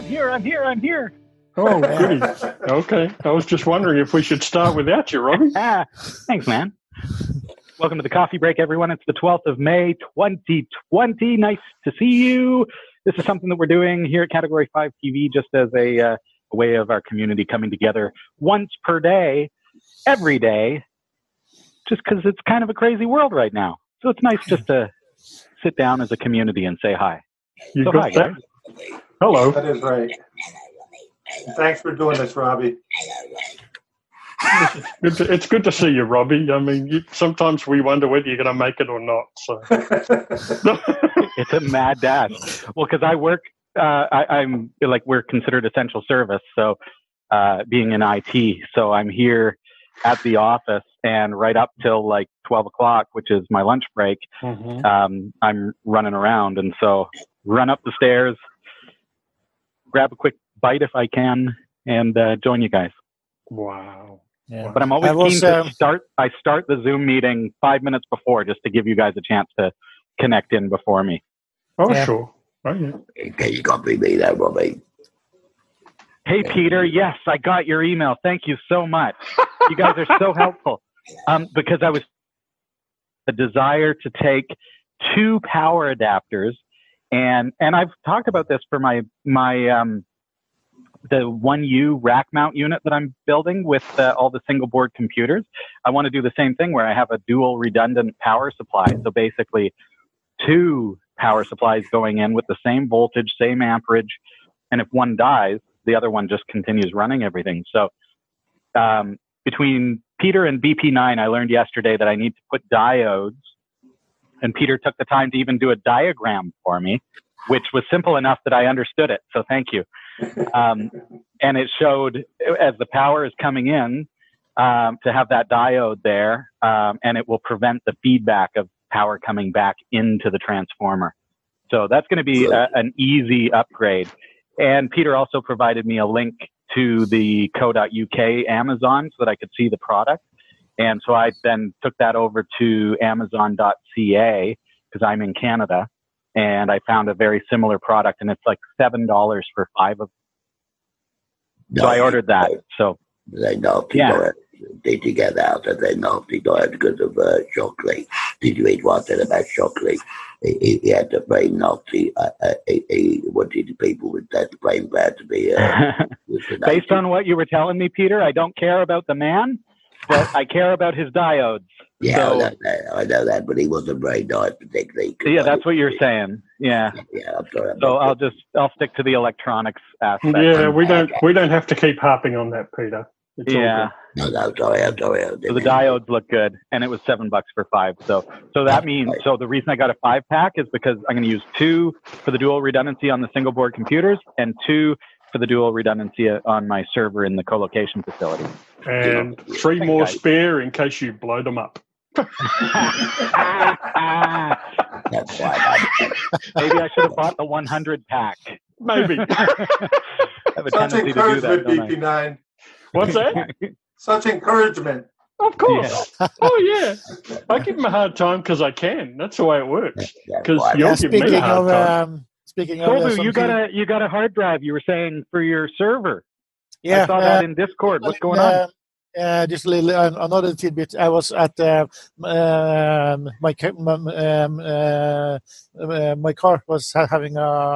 here. Oh, goody. Okay. I was just wondering if we should start without you, Robbie. Thanks, man. Welcome to the coffee break, everyone. It's the 12th of May, 2020. Nice to see you. This is something that we're doing here at Category 5 TV just as a way of our community coming together once per day, every day, just because it's kind of a crazy world right now. So it's nice just to sit down as a community and say hi. You So got hi, that? guys. Hello. That is right. Thanks for doing this, Robbie. It's good to see you, Robbie. I mean, sometimes we wonder whether you're going to make it or not. So it's a mad dash. Well, because I work, I'm like, we're considered essential service. So being in IT, so I'm here at the office and right up till like 12 o'clock, which is my lunch break. I'm running around. And so run up the stairs, grab a quick bite if I can, and join you guys. Wow. Yeah. But I'm always keen to start. I start the Zoom meeting 5 minutes before, just to give you guys a chance to connect in before me. Oh, yeah. Sure. Oh, yeah. Can you copy me there, Robbie? Hey, Peter. Yes, I got your email. Thank you so much. You guys are so helpful. Because I was a desire to take 2 power adapters, and I've talked about this for my the 1U rack mount unit that I'm building with all the single board computers. I want to do the same thing where I have a dual redundant power supply. So basically 2 power supplies going in with the same voltage, same amperage. And if one dies, the other one just continues running everything. So between Peter and BP9, I learned yesterday that I need to put diodes. And Peter took the time to even do a diagram for me, which was simple enough that I understood it. So thank you. And it showed as the power is coming in to have that diode there, and it will prevent the feedback of power coming back into the transformer. So that's going to be an easy upgrade. And Peter also provided me a link to the co.uk Amazon so that I could see the product. And so I then took that over to amazon.ca because I'm in Canada. And I found a very similar product, and it's like $7 for 5 of them. So I ordered that. So they naughty did you get out of their naughty diet because of chocolate? Did you eat one thing about chocolate? He had the brain naughty. He wanted people with that brain bad to be. Based on what you were telling me, Peter, I don't care about the man, but I care about his diodes. Yeah, so, I know that, but he wasn't very nice particularly. Yeah, that's what you're saying. Yeah. I'm sorry. So I'll stick to the electronics aspect. Yeah, we don't have to keep harping on that, Peter. It's yeah. No, sorry. So the diodes look good, and it was $7 for 5. So that means the reason I got a 5-pack is because I'm going to use 2 for the dual redundancy on the single board computers and 2 for the dual redundancy on my server in the co-location facility. And 3 more spare in case you blow them up. That's why. Maybe I should have bought the 100-pack. Maybe. I have a Such tendency to do that, encouragement, BP9. What's that? Such encouragement. Of course. Yeah. Oh, yeah. I give them a hard time because I can. That's the way it works. Because you'll give me a hard time. Speaking of, Solbu, you got a hard drive. You were saying for your server. Yeah, I saw that in Discord. What's going on? Just a little another tidbit. I was at my car was having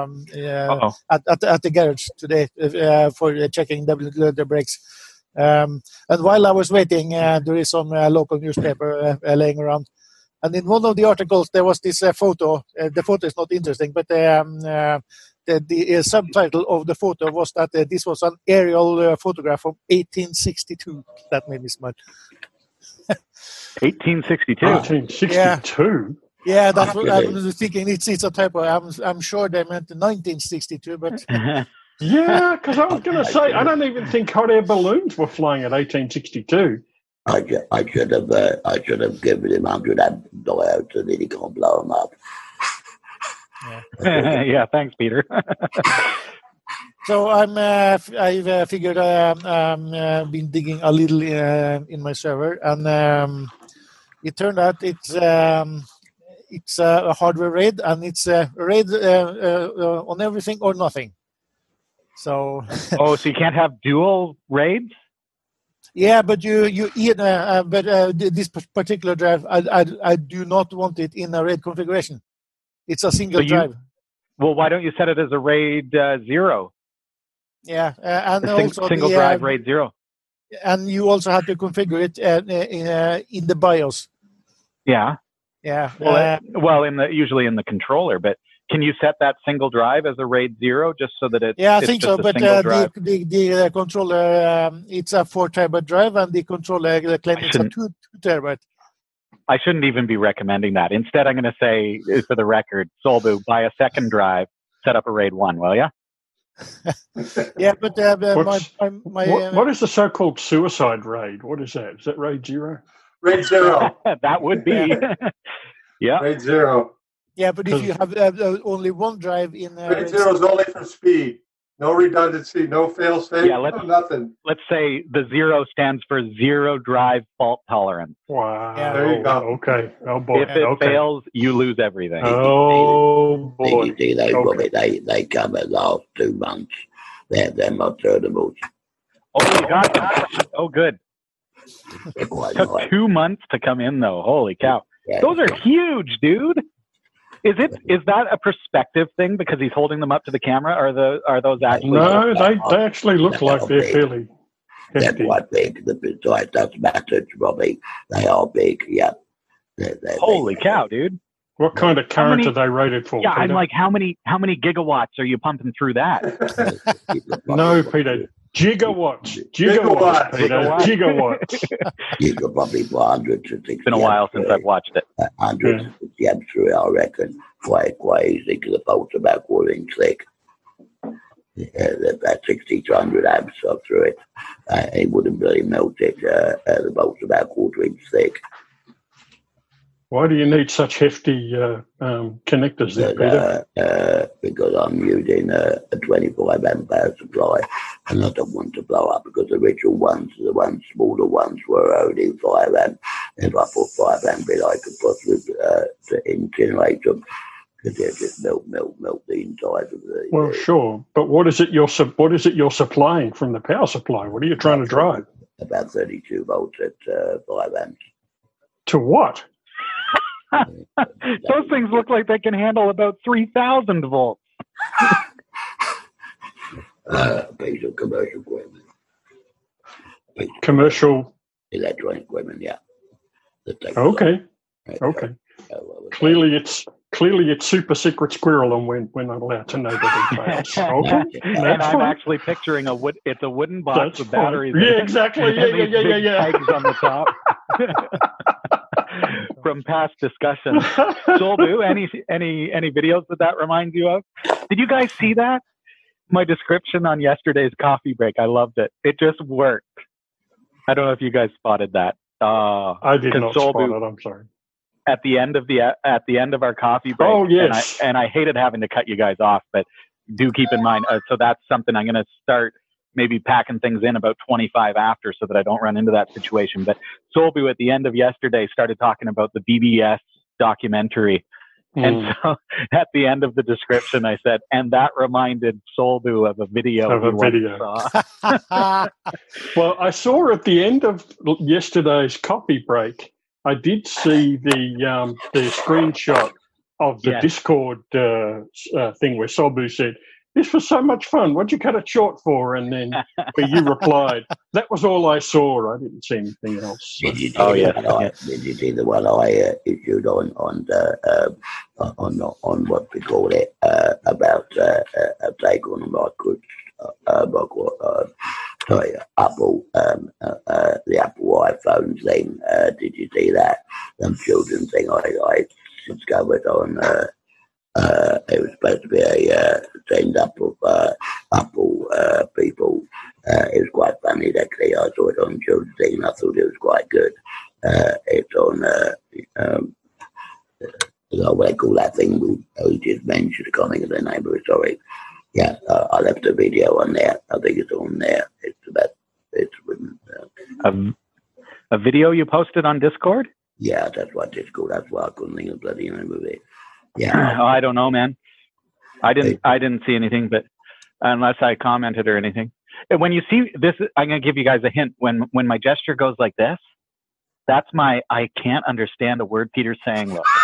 at the garage today for checking the brakes. And while I was waiting, there is some local newspaper laying around. And in one of the articles, there was this photo. The photo is not interesting, but the subtitle of the photo was that this was an aerial photograph from 1862. That made me smile. 1862? 1862? Yeah, that's what I was thinking. It's a typo. I'm sure they meant 1962, but... Yeah, because I was going to say, I don't even think hot air balloons were flying at 1862. I should have given him $100 so that he can't blow them up. Yeah, thanks, Peter. So I've figured been digging a little in my server, and it turned out it's a hardware raid, and it's a raid on everything or nothing. So. So you can't have dual raids? Yeah, but this particular drive, I do not want it in a RAID configuration. It's a single drive. Well, why don't you set it as a RAID 0? Yeah, and also single drive RAID 0. And you also have to configure it in the BIOS. Yeah. Yeah. Well, usually in the controller, but can you set that single drive as a RAID 0 just so that it's I think just so. But the controller, it's a 4 terabyte drive, and the controller claims it's a 2 terabyte. I shouldn't even be recommending that. Instead, I'm going to say, for the record, Solbu, buy a second drive, set up a RAID 1, will you? Yeah, but what is the so-called suicide RAID? What is that? Is that RAID 0? RAID 0. That would be. Yeah. RAID 0. Yeah, but if you have only one drive in... RAID 0 is only for speed. No redundancy, no fail-safe, nothing. Let's say the 0 stands for zero drive fault tolerance. Wow. Yeah. There you go. Okay. Oh, boy. If it fails, you lose everything. Oh, boy. They come in the last 2 months. They're not turnables. Oh, you got them. Oh, good. It took 2 months to come in, though. Holy cow. Yeah, those are huge, dude. Is that a perspective thing because he's holding them up to the camera? Or are those actually? No, they actually look like they're fairly hefty. They're quite big. It doesn't matter, Robbie. They are big. Yeah. They're Holy big. cow, dude! What kind of current are they rated for? Yeah, Peter? I'm like, how many gigawatts are you pumping through that? No, Peter. Gigawatts, Peter. Gigawatts. You could probably put 160. It's been a while since I've watched it. 160 amps through, I reckon. Quite easy because the bolts are about 1/4 inch thick. About 60 to 100 amps up through it. It wouldn't really melt it. The bolts are about 1/4 inch thick. Why do you need such hefty connectors there, Peter? Because I'm using a 25 amp power supply, and I don't want to blow up because the original ones, the smaller ones, were only 5 amp. If I put 5 amp in, I could possibly incinerate them because they just melt the inside of the. Well, sure, but what is it you're supplying from the power supply? What are you trying to drive? About 32 volts at 5 amps. To what? Those things look like they can handle about 3,000 volts. Piece of commercial equipment. Commercial electronic equipment, yeah. Okay. Okay. Clearly it's super secret squirrel, and we're not allowed to know the details. Okay. And I'm actually picturing it's a wooden box with batteries. Yeah, exactly. Yeah. Pegs on the top. From past discussions. Solbu, any videos that reminds you of? Did you guys see that? My description on yesterday's coffee break. I loved it. It just worked. I don't know if you guys spotted that. I did not spot it. I'm sorry. At the end of our coffee break. Oh yes. And I hated having to cut you guys off, but do keep in mind. So that's something I'm going to start maybe packing things in about 25 after so that I don't run into that situation. But Solbu at the end of yesterday started talking about the BBS documentary. And so at the end of the description, I said, and that reminded Solbu of a video. Saw. Well, I saw at the end of yesterday's coffee break, I did see the screenshot of the Discord thing where Solbu said, "This was so much fun. What'd you cut it short for?" And then where you replied, "That was all I saw. I didn't see anything else." Did you see the one I issued on what we call it about a take on Apple, the Apple iPhone thing? Did you see that? Some children thing I discovered on. It was supposed to be a teamed up of Apple people. It was quite funny, actually. I saw it on Children's Thing, and I thought it was quite good. It's on, what I call that thing we just mentioned. I can't think of the name of it, sorry. Yeah, I left a video on there. I think it's on there. A video you posted on Discord? Yeah, that's what Discord. That's why I couldn't think of the bloody name of it. Yeah. Oh, I don't know, man. I didn't see anything, but unless I commented or anything. And when you see this, I'm going to give you guys a hint. When my gesture goes like this, that's my I can't understand a word Peter's saying. Look.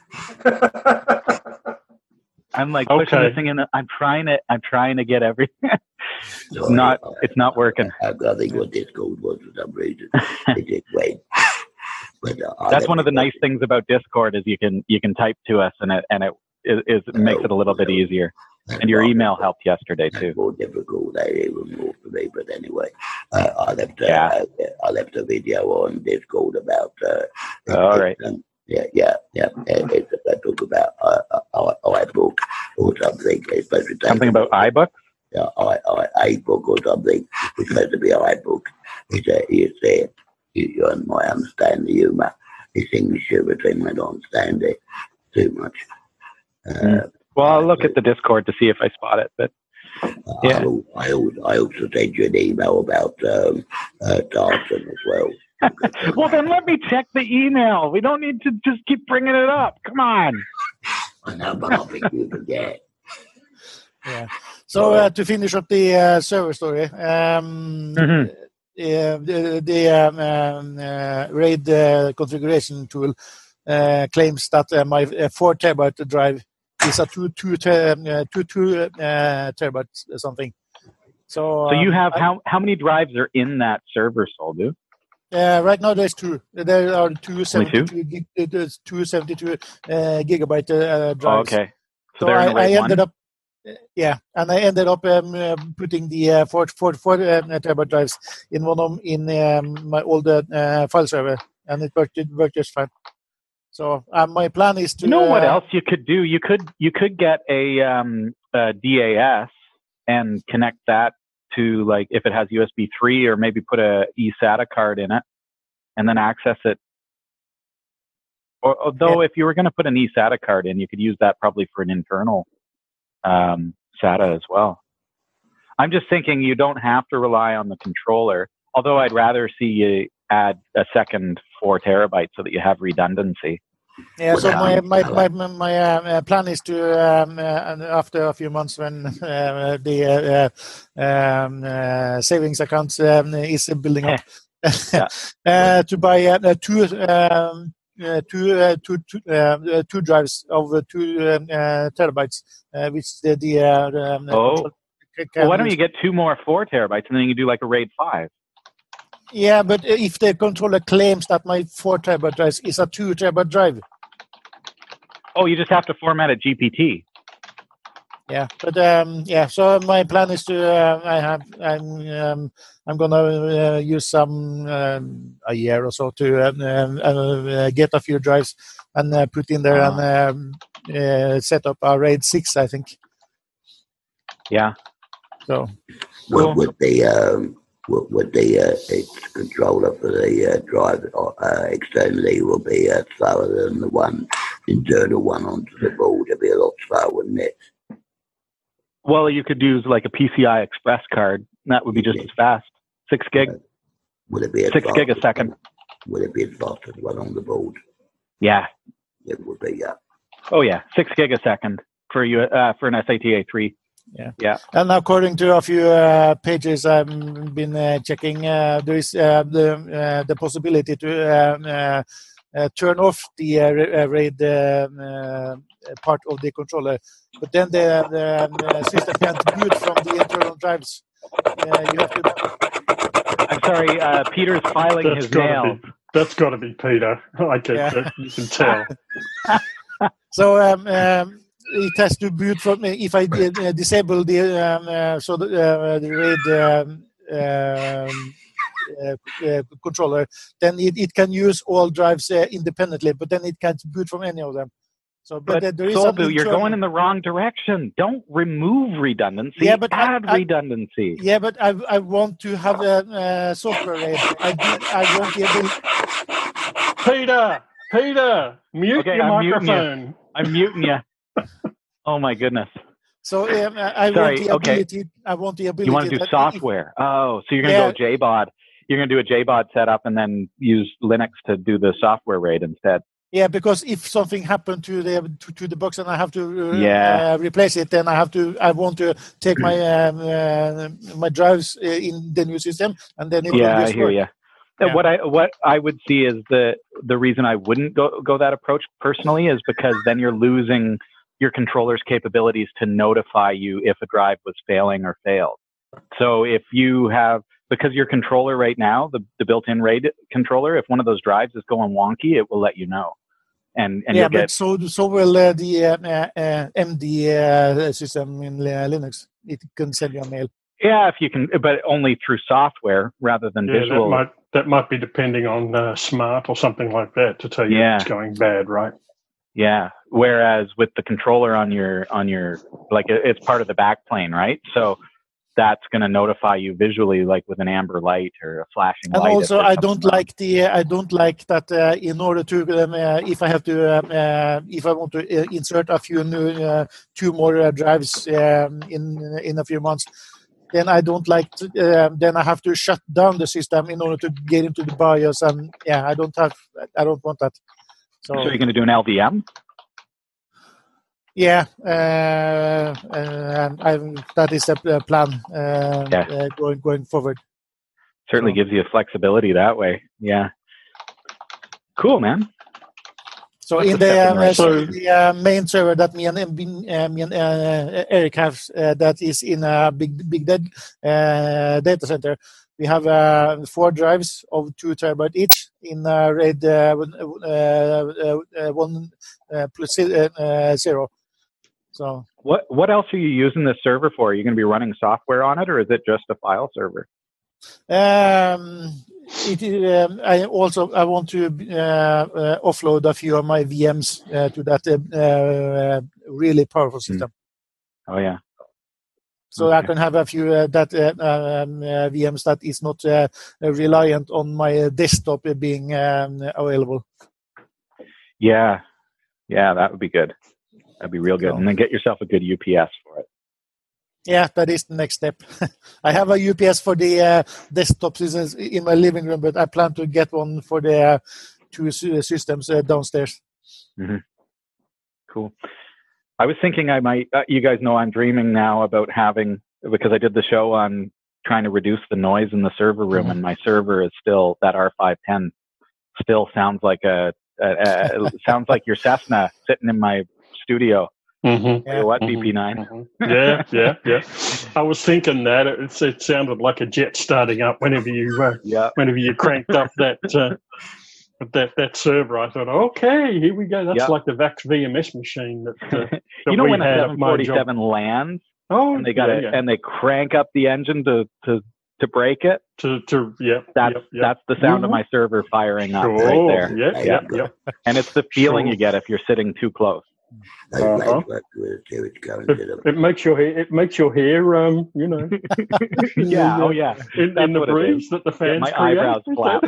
I'm like pushing this thing in. I'm trying to get everything. It's not working. I think what Discord was for some reason. It just went. But, that's one of the nice things about Discord is you can type to us and it makes it a little bit easier. And your email helped yesterday too. More difficult, even more for me. But anyway, I left a video on Discord about. All right. Yeah. It's I talk about iBook or something. Something about iBook. Yeah, iBook or something. It's supposed to be iBook. It's you might understand the humour. It's English between I don't understand it too much. Well, I'll look at the Discord to see if I spot it. But yeah, I also sent you an email about Dawson as well. Well, then let me check the email. We don't need to just keep bringing it up. Come on. I know, but I think you forget. Yeah. So to finish up the server story, the RAID configuration tool claims that my 4 terabyte drive is a 2 terabytes or something. So you have how many drives are in that server, Soldu? Right now there's 2. There are 272 gigabyte drives. Oh, okay. So I ended up. Yeah, and I ended up putting the 4 terabyte drives in one of my old file server, and it worked just fine. So my plan is to. You know what else you could do? You could get a DAS and connect that to, like, if it has USB 3, or maybe put a eSATA card in it, and then access it. Although if you were going to put an eSATA card in, you could use that probably for an internal SATA as well. I'm just thinking you don't have to rely on the controller, although I'd rather see you add a second 4 terabytes so that you have redundancy. Yeah, so my plan is to, after a few months when the savings account is building up, to buy two drives of 2 terabytes, which well, why don't you get 2 more 4 terabytes and then you do like a RAID 5? Yeah, but if the controller claims that my 4 terabyte drive is a 2 terabyte drive. Oh, you just have to format a GPT. Yeah, but so my plan is to I'm gonna use some a year or so to get a few drives and put in there and set up a RAID 6, I think. Yeah. So. Would the controller for the drive externally will be slower than the internal one onto the board? It'd be a lot slower, wouldn't it? Well, you could use like a PCI Express card. That would be just as fast. 6 gig. Would it be 6 gig a second? Would it be as fast as one on the board? Yeah. It would be, yeah. Oh yeah, 6 gig a second for an SATA 3. Yeah. And according to a few pages I've been checking, there is the possibility to turn off the RAID part of the controller, but then the system can't boot from the internal drives. You have to. I'm sorry, Peter's filing his nails. That's got to be Peter. I get that. You can tell. So it has to boot from. If I disable the RAID controller, then it can use all drives independently, but then it can't boot from any of them. So, but there is Soldu, you're going in the wrong direction. Don't remove redundancy. Yeah, but add redundancy. Yeah, but I want to have a software RAID. I want the ability. Peter, mute your microphone. I'm muting you. Oh my goodness. So I want the ability. I want the ability. You want to do software? So you're going to go JBOD. You're going to do a JBOD setup and then use Linux to do the software RAID instead. Yeah, because if something happened to the box and I have to replace it, then I want to take my my drives in the new system, and then it will just I hear you. Yeah. What I would see is the reason I wouldn't go that approach personally is because then you're losing your controller's capabilities to notify you if a drive was failing or failed. So if you have, because your controller right now, the built-in RAID controller, if one of those drives is going wonky, it will let you know. And yeah, but so will the MD system in Linux. It can send you a mail. Yeah, if you can, but only through software rather than visual. That might be depending on Smart or something like that to tell you it's going bad, right? Yeah. Whereas with the controller on your like it's part of the backplane, right? So that's going to notify you visually, like with an amber light or a flashing light. And also, I don't like that. In order to, if I want to insert a few new, 2 more drives in a few months, then I don't like. Then I have to shut down the system in order to get into the BIOS, and I don't want that. So you're going to do an LVM? Yeah, that is the plan going forward. Certainly gives you flexibility that way. Yeah. Cool, man. So in the main server that me and Eric have, that is in a big data center, we have 4 drives of 2 terabyte each in RAID 1+0. So what else are you using this server for? Are you going to be running software on it, or is it just a file server? I want to offload a few of my VMs to that really powerful system. Oh yeah. So I can have a few VMs that is not reliant on my desktop being available. Yeah, that would be good. That'd be real good. And then get yourself a good UPS for it. Yeah, that is the next step. I have a UPS for the desktop systems in my living room, but I plan to get one for the 2 systems downstairs. Mm-hmm. Cool. I was thinking I might, you guys know I'm dreaming now about having, because I did the show on trying to reduce the noise in the server room, and my server is still, that R510 still sounds like sounds like your Cessna sitting in my studio. Mm-hmm. Yeah. What, BP9? Mm-hmm. Yeah. I was thinking that it sounded like a jet starting up whenever you cranked up that server. I thought, okay, here we go. That's like the VAX VMS machine that you know we when had a 747 lands, and they got and they crank up the engine to break it. That's the sound of my server firing up right there. Yeah. And it's the feeling you get if you're sitting too close. It makes your hair. It makes your hair. In the breeze that the fans my create. Eyebrows flap.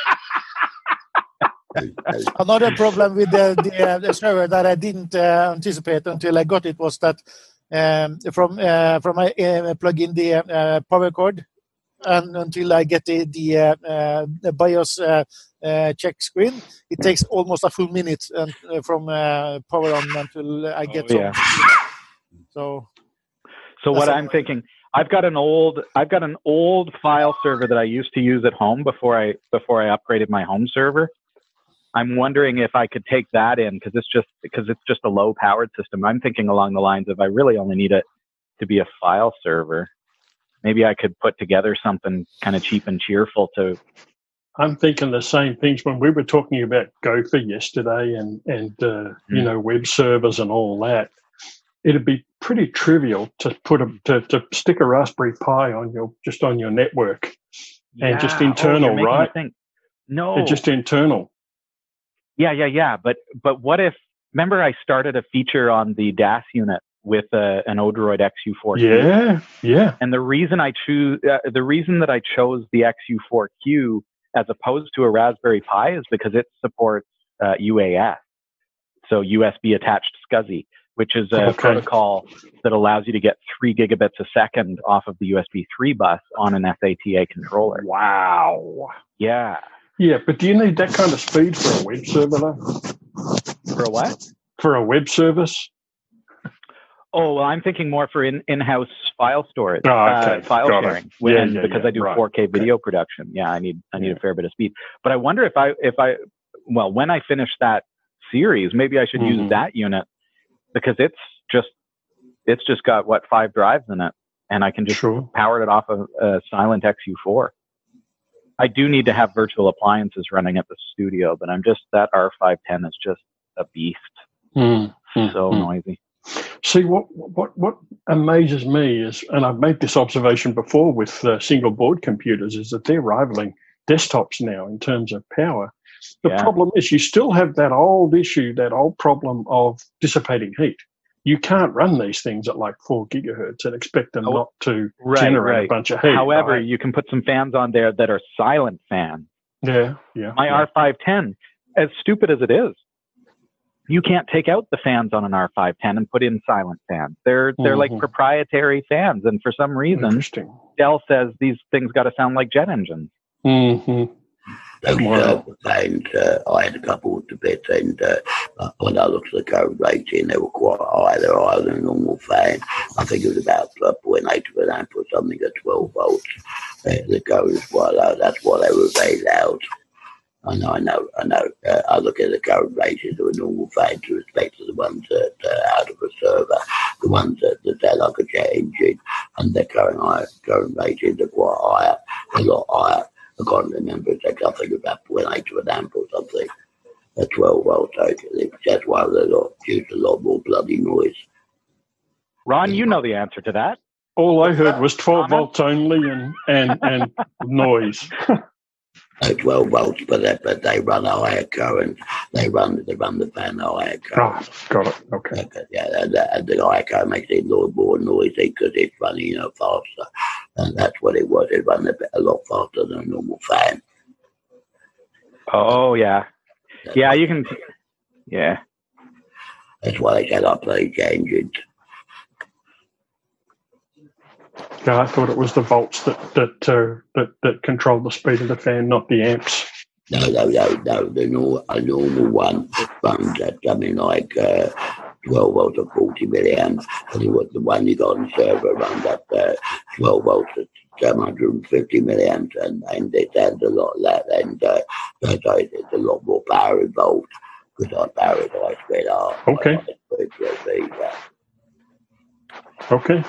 Another problem with the server that I didn't anticipate until I got it was that from I plug in the power cord and until I get the BIOS check screen, it takes almost a full minute from power on until I get some. So what I'm thinking, I've got an old file server that I used to use at home before I upgraded my home server. I'm wondering if I could take that in because it's just a low powered system. I'm thinking along the lines of I really only need it to be a file server. Maybe I could put together something kind of cheap and cheerful to. I'm thinking the same things when we were talking about Gopher yesterday and web servers and all that. It'd be pretty trivial to to stick a Raspberry Pi on your network and just internal, right? No, just internal. Yeah. But what if? Remember, I started a feature on the DAS unit with an Odroid XU4Q. Yeah. And the reason that I chose the XU4Q as opposed to a Raspberry Pi is because it supports UAS, so USB attached SCSI, which is a protocol that allows you to get 3 gigabits a second off of the USB 3 bus on an SATA controller. Wow. Yeah. Yeah, but do you need that kind of speed for a web server, though? For a what? For a web service? Oh, well, I'm thinking more for in-house file storage, file sharing, because I do 4K video production. Yeah, I need a fair bit of speed. But I wonder if I when I finish that series, maybe I should use that unit, because it's just got 5 drives in it, and I can just power it off of a Silent XU4. I do need to have virtual appliances running at the studio, but that R510 is just a beast. So noisy. See, what amazes me is, and I've made this observation before with single board computers, is that they're rivaling desktops now in terms of power. The problem is you still have that old problem of dissipating heat. You can't run these things at like 4 gigahertz and expect them not to generate a bunch of heat. However, you can put some fans on there that are silent fans. Yeah. My R510, as stupid as it is, you can't take out the fans on an R510 and put in silent fans. They're like proprietary fans, and for some reason, Dell says these things got to sound like jet engines. I had a couple of debates, and when I looked at the current rating, they were quite high. They're higher than a normal fan. I think it was about 0.8 of an amp or something at 12 volts. The current is quite low. That's why they were very loud. I know. I look at the current ratings of a normal fan to respect to the ones that are out of a server, the ones that sound like a jet engine, and their current ratings are quite higher, a lot higher. I can't remember exactly. I think about 0.8 of an amp or something at 12 volts. That's why they produce a lot more bloody noise. Ron, you know the answer to that. All I heard was 12 volts only and noise. 12 volts, but they run a higher current. They run the fan a higher current. Oh, got it. Okay. Yeah, and the higher current makes it a lot more noisy because it's running faster, and that's what it was. It ran a lot faster than a normal fan. Oh yeah, you can. Yeah, that's why they set up these engines. Yeah, I thought it was the volts that controlled the speed of the fan, not the amps. No. A normal one runs at something like 12 volts or 40 milliamps, and it was the one you got on the server runs at 12 volts at 750 milliamps, and it adds a lot of that, and it's a lot more power involved because I power it high speed R. Okay. Okay.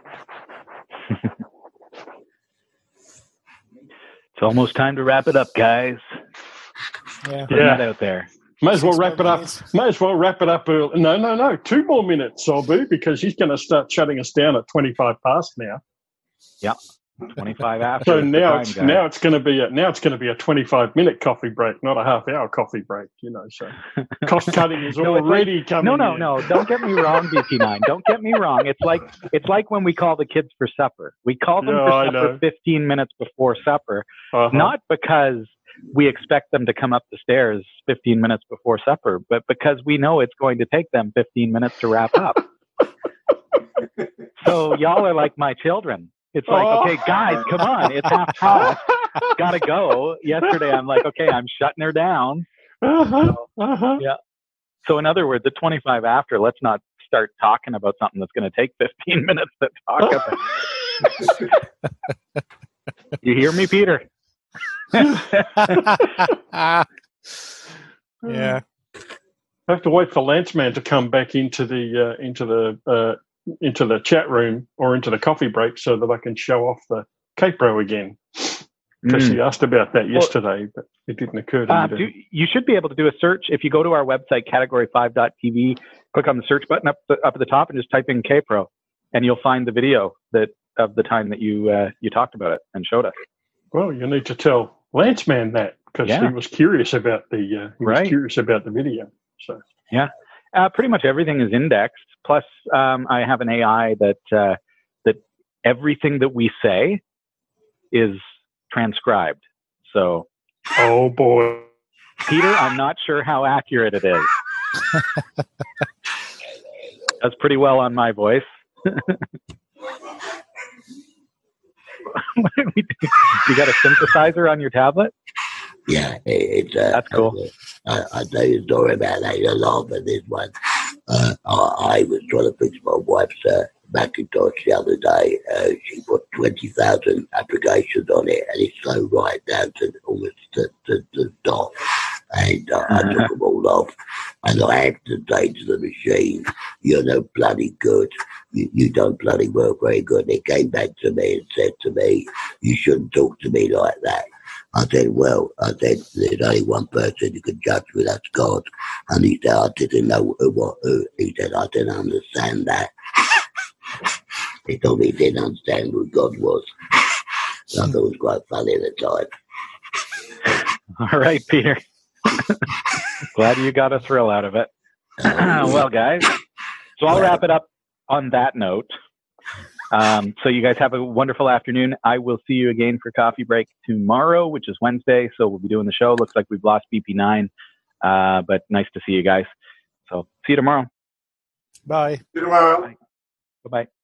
It's almost time to wrap it up, guys. That out there. Might as well wrap it up early. No. 2 more minutes, Solbu, because he's going to start shutting us down at 25 past now. Yep. 25 after. So now it's going to be a 25-minute coffee break, not a half-hour coffee break. So cost cutting is already coming. No. Don't get me wrong, BP9. Don't get me wrong. It's like when we call the kids for supper. We call them for supper 15 minutes before supper, not because we expect them to come up the stairs 15 minutes before supper, but because we know it's going to take them 15 minutes to wrap up. So y'all are like my children. It's like, okay, guys, come on. It's half past. Gotta go. Yesterday, I'm like, okay, I'm shutting her down. Yeah. So in other words, at 25 after, let's not start talking about something that's going to take 15 minutes to talk about. You hear me, Peter? Yeah. I have to wait for Lanceman to come back into the chat room or into the coffee break so that I can show off the Capro again. Because he asked about that yesterday, but it didn't occur to me. You should be able to do a search. If you go to our website, category5.tv, click on the search button up at the top and just type in Capro, and you'll find the video of the time that you talked about it and showed us. Well, you need to tell Lanceman that, because he was curious about the video. So pretty much everything is indexed. Plus, I have an AI that everything that we say is transcribed. So, oh boy, Peter, I'm not sure how accurate it is. That's pretty well on my voice. What do we do? You got a synthesizer on your tablet? Yeah, that's cool. I tell you a story about that. You'll laugh at this one. I was trying to fix my wife's Macintosh the other day. She put 20,000 applications on it, and it slowed right down to almost the dot. And I took them all off, and I had to say to the machine, "You're no bloody good. You don't bloody work very good." And it came back to me and said to me, "You shouldn't talk to me like that." I said, "There's only one person who can judge me, that's God." And he said, "I didn't know who." He said, "I didn't understand that." He told me he didn't understand who God was. So I thought it was quite funny at the time. All right, Peter. Glad you got a thrill out of it. Well, guys, so I'll wrap it up on that note. So you guys have a wonderful afternoon. I will see you again for coffee break tomorrow, which is Wednesday. So we'll be doing the show. Looks like we've lost BP9, but nice to see you guys. So see you tomorrow. Bye. See you tomorrow. Bye. Bye-bye.